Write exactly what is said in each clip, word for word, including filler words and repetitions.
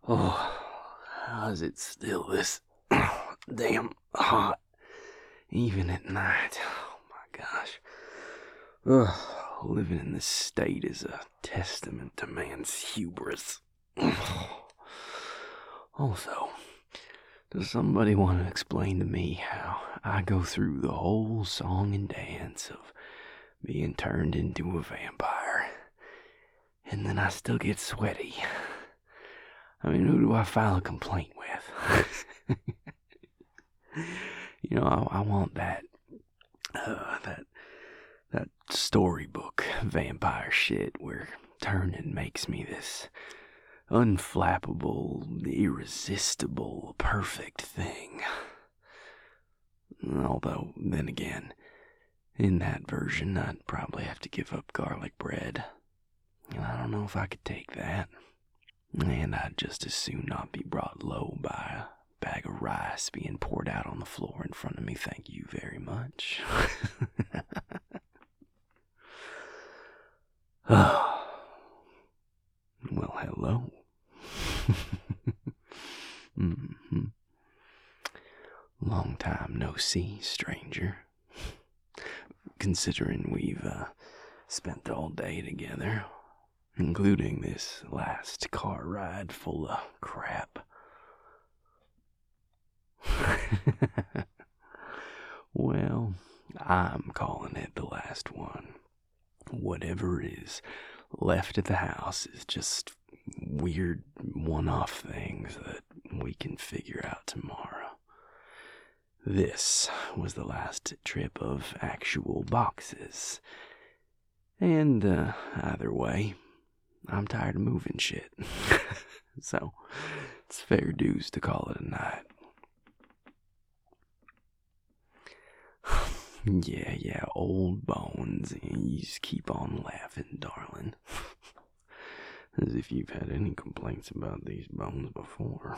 Oh, how is it still this damn hot, even at night? Oh my gosh. Ugh, living in this state is a testament to man's hubris. Also, does somebody want to explain to me how I go through the whole song and dance of being turned into a vampire, and then I still get sweaty? I mean, who do I file a complaint with? you know, I, I want that, uh, that, that storybook vampire shit where turning makes me this unflappable, irresistible, perfect thing. Although, then again, in that version, I'd probably have to give up garlic bread. And I don't know if I could take that. And I'd just as soon not be brought low by a bag of rice being poured out on the floor in front of me. Thank you very much. Oh. Well, hello. mm-hmm. Long time no see, stranger. Considering we've uh, spent all day together, including this last car ride full of crap. Well, I'm calling it the last one. Whatever is left at the house is just weird one-off things that we can figure out tomorrow. This was the last trip of actual boxes. And uh, either way, I'm tired of moving shit. So, it's fair dues to call it a night. yeah, yeah, old bones. You just keep on laughing, darling. As if you've had any complaints about these bones before.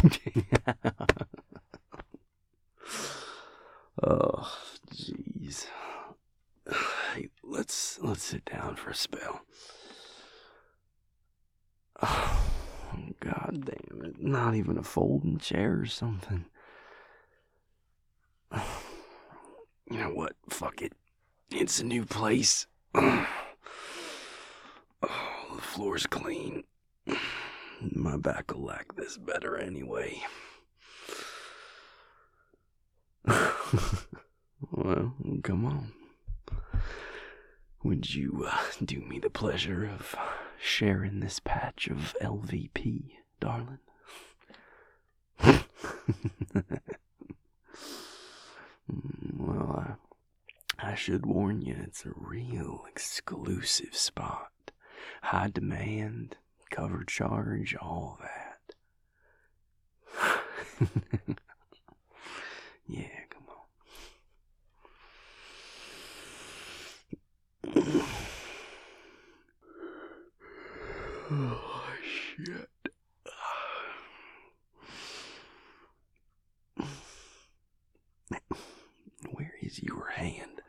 Oh, jeez. Hey, let's let's sit down for a spell. Oh, God damn it! Not even a folding chair or something. You know what? Fuck it. It's a new place. Oh, the floor's clean. My back will like this better anyway. Well, come on. Would you uh, do me the pleasure of sharing this patch of L V P, darling? Well, I, I should warn you, it's a real exclusive spot. High demand, cover charge, all that. Yeah, come on. Oh, shit. Where is your hand?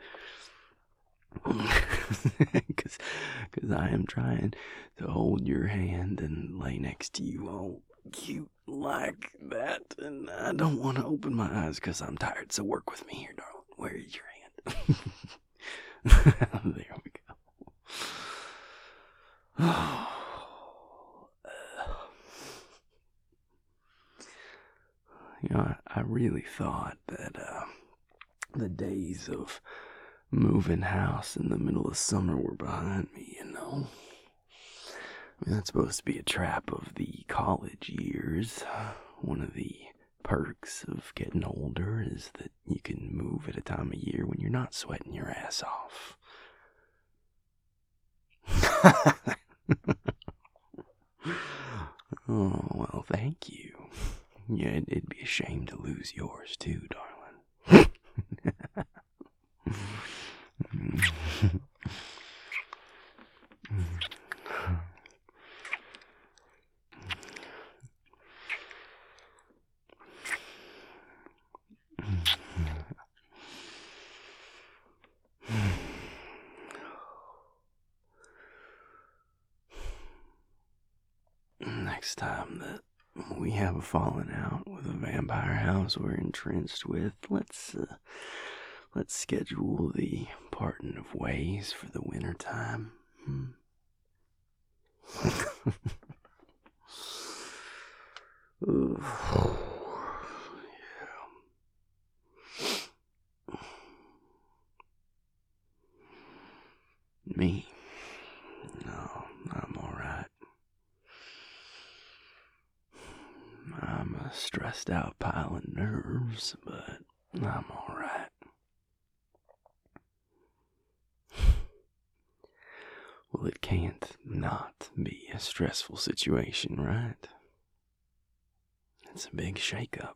Because cause I am trying to hold your hand and lay next to you all cute like that. And I don't want to open my eyes because I'm tired. So work with me here, darling. Where is your hand? There we go. You know, I, I really thought that uh, the days of moving house in the middle of summer were behind me, you know. I mean, that's supposed to be a trap of the college years. One of the perks of getting older is that you can move at a time of year when you're not sweating your ass off. Oh, well, thank you. Yeah, it, it'd be a shame to lose yours too, darling. Next time that we have a falling out with a vampire house we're entrenched with. Let's, uh, let's schedule the parting of ways for the winter time. Hmm. Me? No, I'm alright. I'm a stressed out pile of nerves, but I'm alright. Well, it can't not be a stressful situation, right? It's a big shakeup.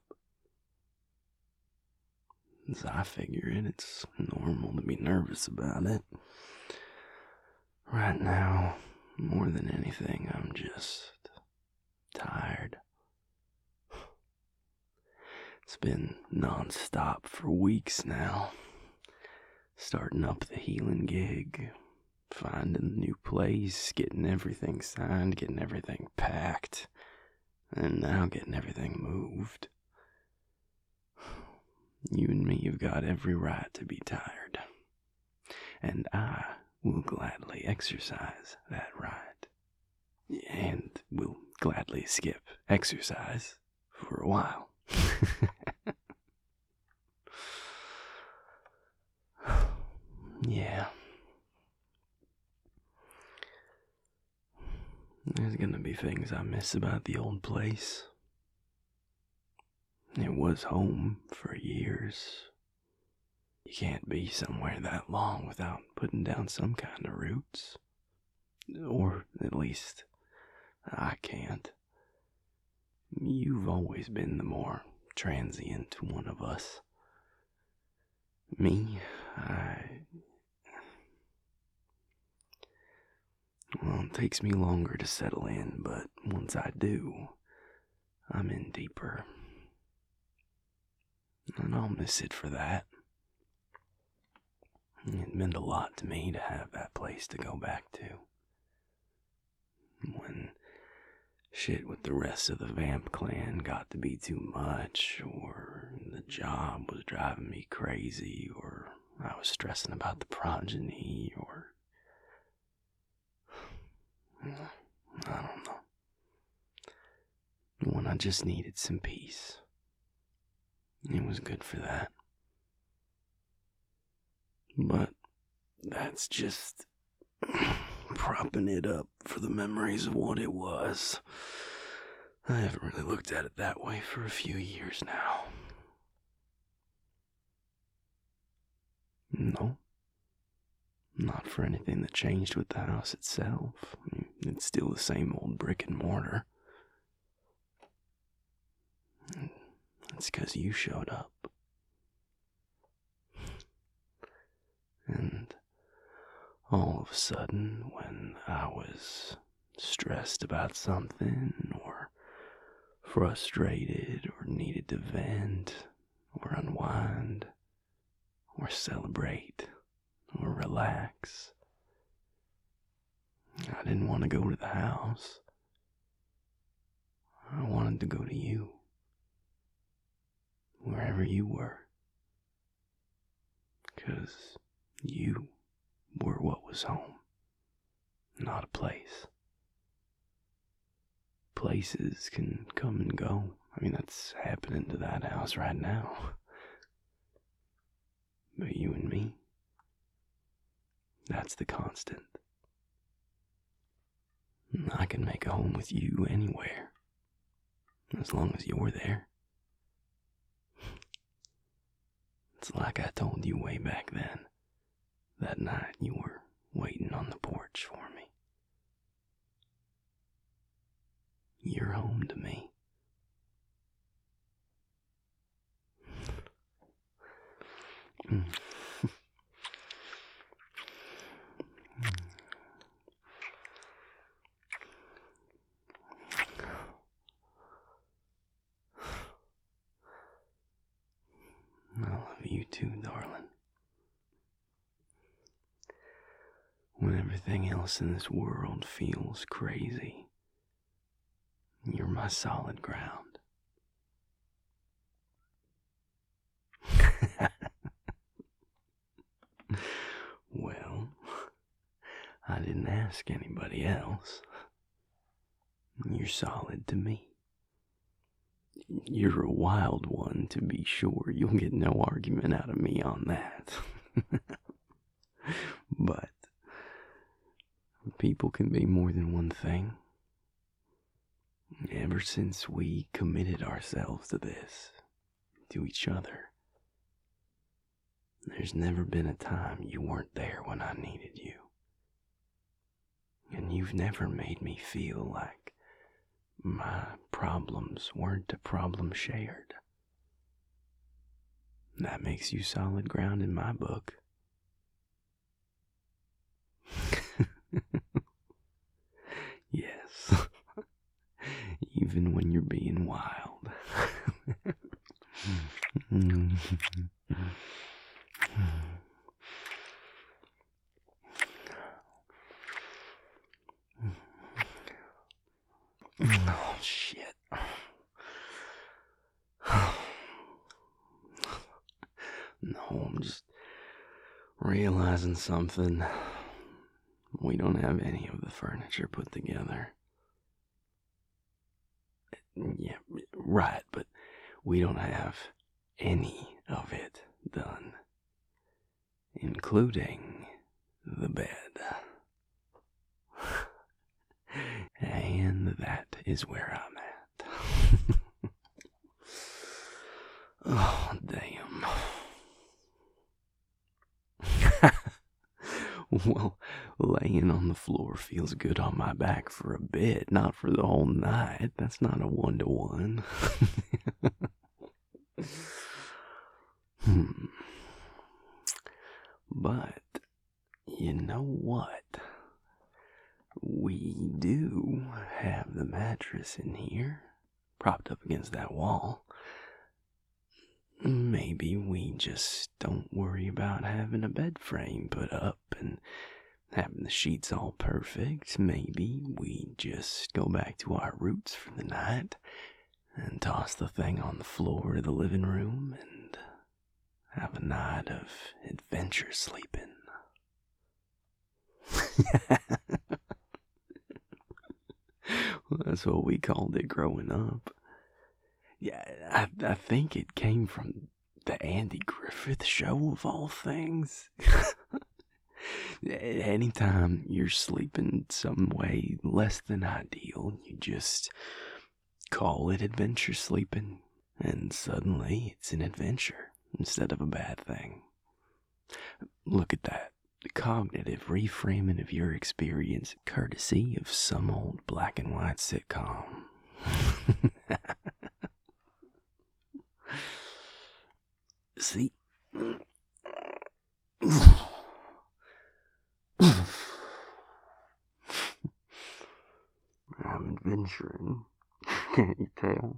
As I figure it, it's normal to be nervous about it. Right now, more than anything, I'm just tired. It's been non-stop for weeks now. Starting up the healing gig, finding a new place, getting everything signed, getting everything packed, and now getting everything moved. You and me have got every right to be tired, and I will gladly exercise that right, and will gladly skip exercise for a while. Yeah. There's gonna be things I miss about the old place. It was home for years. You can't be somewhere that long without putting down some kind of roots. Or at least, I can't. You've always been the more transient one of us. Me, I... Well, it takes me longer to settle in, but once I do, I'm in deeper. And I'll miss it for that. It meant a lot to me to have that place to go back to. When shit with the rest of the Vamp clan got to be too much, or the job was driving me crazy, or I was stressing about the progeny, or... I don't know. When I just needed some peace. It was good for that. But that's just propping it up for the memories of what it was. I haven't really looked at it that way for a few years now. No. Not for anything that changed with the house itself. I mean, it's still the same old brick and mortar. It's 'cause you showed up. And all of a sudden, when I was stressed about something, or frustrated, or needed to vent, or unwind, or celebrate, or relax, I didn't want to go to the house. I wanted to go to you. Wherever you were. 'Cause you were what was home. Not a place. Places can come and go. I mean, that's happening to that house right now. But you and me, that's the constant. I can make a home with you anywhere, as long as you're there. It's like I told you way back then, that night you were waiting on the porch for me. You're home to me. I love you too, darling. When everything else in this world feels crazy, You're my solid ground. Well, I didn't ask anybody else. You're solid to me. You're a wild one, to be sure. You'll get no argument out of me on that. But people can be more than one thing. Ever since we committed ourselves to this, to each other, there's never been a time you weren't there when I needed you. And you've never made me feel like my problems weren't a problem shared. That makes you solid ground in my book. Yes. Even when you're being wild. Oh, shit. No, I'm just realizing something. We don't have any of the furniture put together. Yeah, right, but we don't have any of it done, including the bed. And that is where I'm at. Oh, damn. Well, laying on the floor feels good on my back for a bit, not for the whole night. That's not a one-to-one. hmm. But, you know what? We do have the mattress in here, propped up against that wall. Maybe we just don't worry about having a bed frame put up and having the sheets all perfect. Maybe we just go back to our roots for the night and toss the thing on the floor of the living room and have a night of adventure sleeping. Well, that's what we called it growing up. Yeah, I, I think it came from the Andy Griffith Show, of all things. Anytime you're sleeping some way less than ideal, you just call it adventure sleeping, and suddenly it's an adventure instead of a bad thing. Look at that. The cognitive reframing of your experience, courtesy of some old black and white sitcom. See? I'm adventuring. Can't you tell?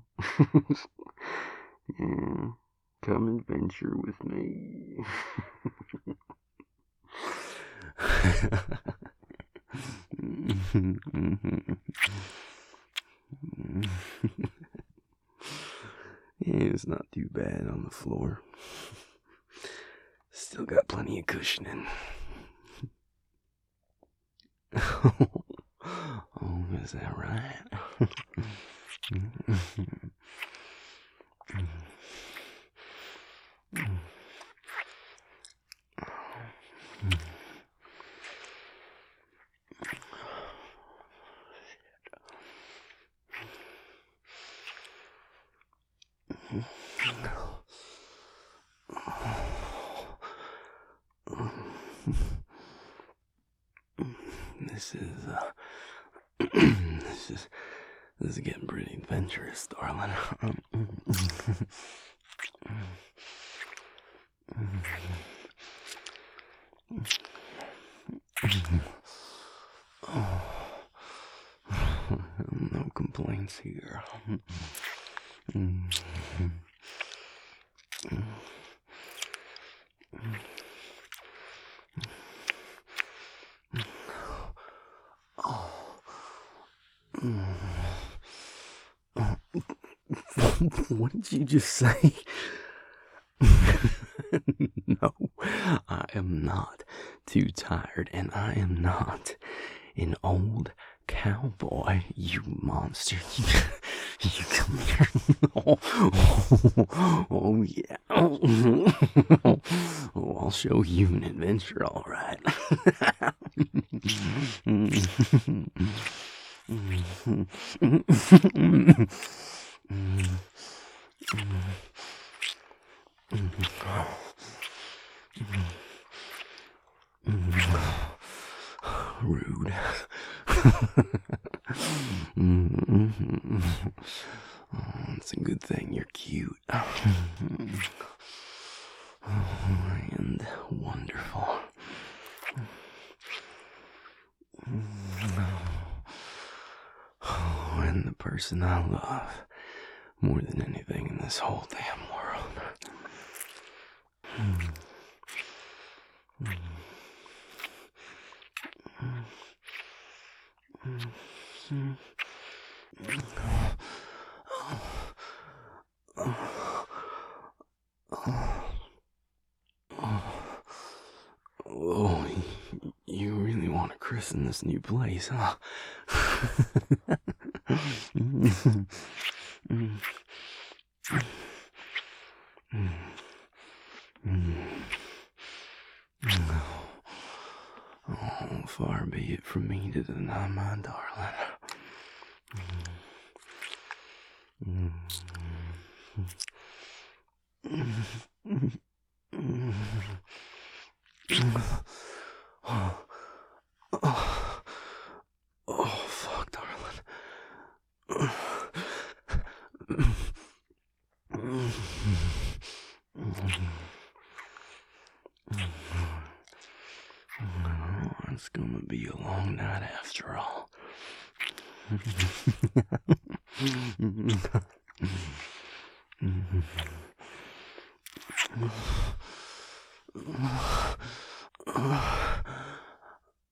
Yeah. Come adventure with me. Yeah, it's not too bad on the floor. Still got plenty of cushioning. Oh, is that right? This is, uh, this is, this is getting pretty adventurous, darling. Oh, no complaints here. Oh. What did you just say? No, I am not too tired, and I am not an old cowboy, you monster. You come here. Oh, oh, oh yeah. Oh, I'll show you an adventure, all right. Rude. Oh, it's a good thing you're cute. And wonderful. Oh, and the person I love more than anything in this whole damn world. Oh, you really want to christen this new place, huh? Oh, far be it from me to deny my darling. Oh, fuck, darling. It's gonna be a long night after all.